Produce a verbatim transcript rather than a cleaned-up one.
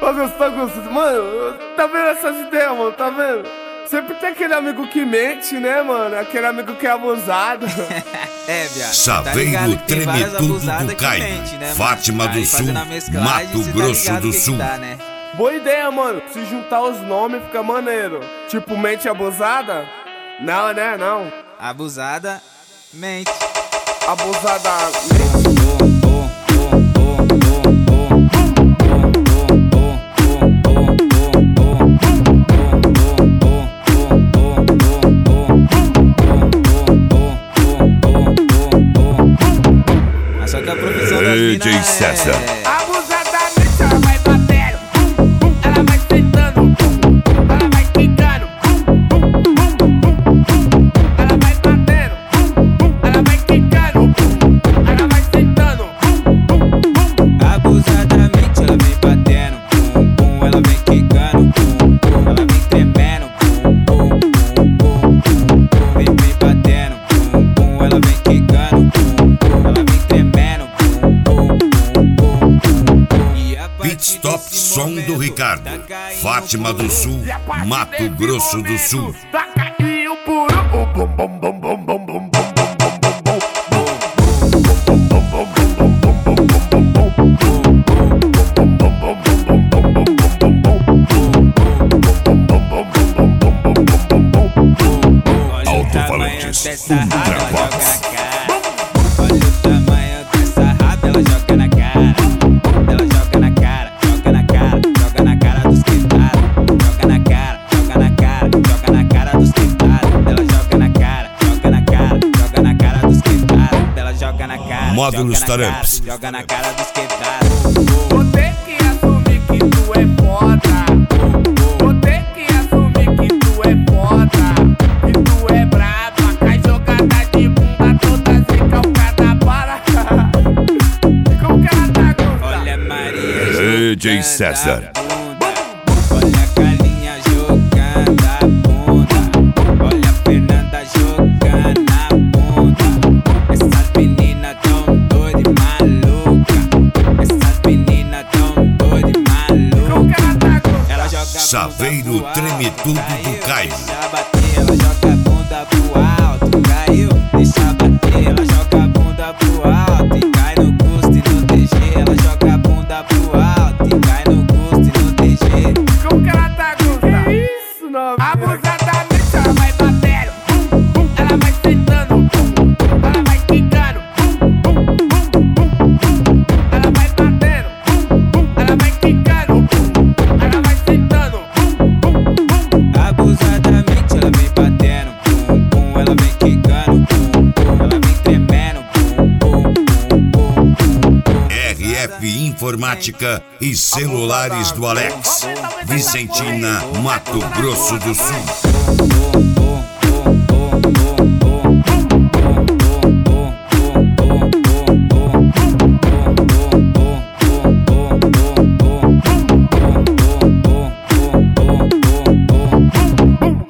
Ô, Gustavo, Gustavo, mano, tá vendo essas ideias, mano? Tá vendo? Sempre tem aquele amigo que mente, né, mano? Aquele amigo que é abusado. É, viado. Saveiro Tá Tremetudo do Caio, né, Fátima do Sul, Mato Grosso do Sul. Tá, né? Boa ideia, mano. Se juntar os nomes fica maneiro. Tipo, mente abusada? Não, né? Não. Abusada, mente. Abusada, mente. Só que a profissão das D J mina César. é... Abusadamente ela vai batendo, ela vai sentando, ela vai quicando, ela vai batendo, ela vai quicando, ela vai sentando. Abusadamente ela vem batendo, pum, pum, ela vem quicando, pum, pum, ela vem tremendo, pum, pum, pum, pum, pum, pum, vem, vem batendo, pum, pum, ela vem quicando, pum, pum, ela vem tremendo, pum, pum, pum, pum, pum. E a Pit partir Stop desse Som do momento, Ricardo, tá caindo Fátima do Sul, E a partir Mato desse Grosso do momento, Sul. tá caindo puro, o bom, bom, bom, bom, bom, bom, bom, bom. Alto-falantes, dessa raba, ela joga na Ultravox. cara. Olha o tamanho dessa raba, ela joga na cara. Ela joga na cara, joga na cara, joga na cara dos quitados. Joga na cara, joga na cara, joga na cara dos quitados. Ela joga na cara, joga na cara, joga na cara dos quitados. Ela joga na cara, Módulos joga na cara, Taramps. joga na cara dos quitados. Vou ter que assumir que tu é foda. Vou ter que assumir que tu é foda. Que tu é braba, cai jogada de bunda toda recalcada para. Como que ela tá, Gustavo? Olha Maria D J jogando César. a bunda. Olha a Carlinha jogando a bunda. Olha a Fernanda jogando a bunda. Essas meninas tão doidas e maluca. Essas meninas tão doidas e Como que maluca. ela tá, Gustavo? Ela joga a bunda Saveiro pro alto, Tremetudo do Caio. Deixa bater, ela joga a bunda pro alto, caiu, deixa bater. Ela joga a bunda pro alto e cai no custo e no T G. Ela joga a bunda pro alto e cai no custo e no T G. Como que ela tá, Gustavo? Que isso, não? Abusadamente ela vai batendo, ela vai sentando, ela vai quicando, ela vai batendo, ela vai quicando, ela vai sentando. Abusadamente ela vem batendo, pum, pum, ela vem quicando, pum, pum, ela vem tremendo, pum, pum, pum, pum, pum, pum. R F Informática e Celulares do Alex, Vicentina, Mato Grosso do Sul. Pum, pum,